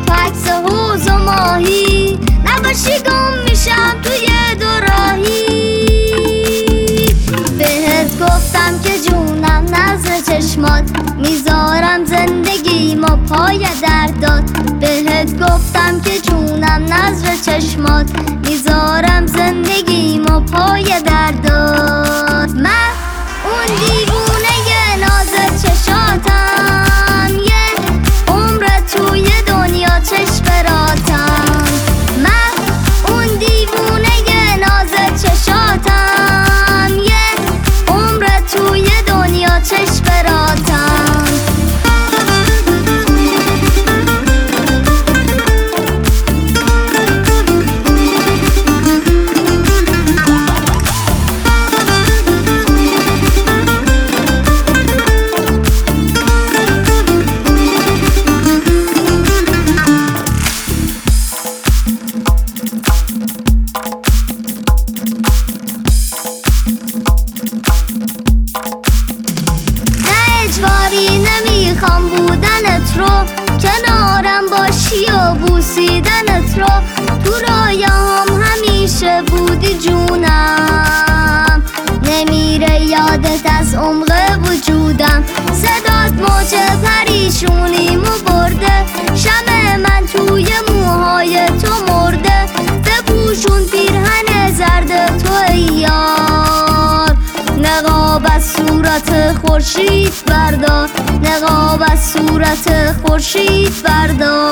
تو عکس حوض و ماهی نباشی گم میشم توی دوراهی. بهت گفتم که جونم نظر چشمات میذارم زندگیمو پای دردات. بهت گفتم که جونم نظر چشمات میذارم زندگیمو پای دردات. من اون دیوونه ناز چشاتم، یه عمر توی دنیا چشپراتم. من اون دیوونه ناز چشاتم، یه عمر توی دنیا چشپراتم. نمیخوام بودنت رو، کنارم باشی و بوسیدنت رو. تو رویاهام همیشه بودی جونم، نمیره یادت از عمق وجودم. صدات موج پریشونیمو برده، شمع من توی موهای تو مرده. بپوشون پیرهن زرد تو ای یار، نقاب از صورت خورشید بردار، نقاب از صورت خورشید بردار.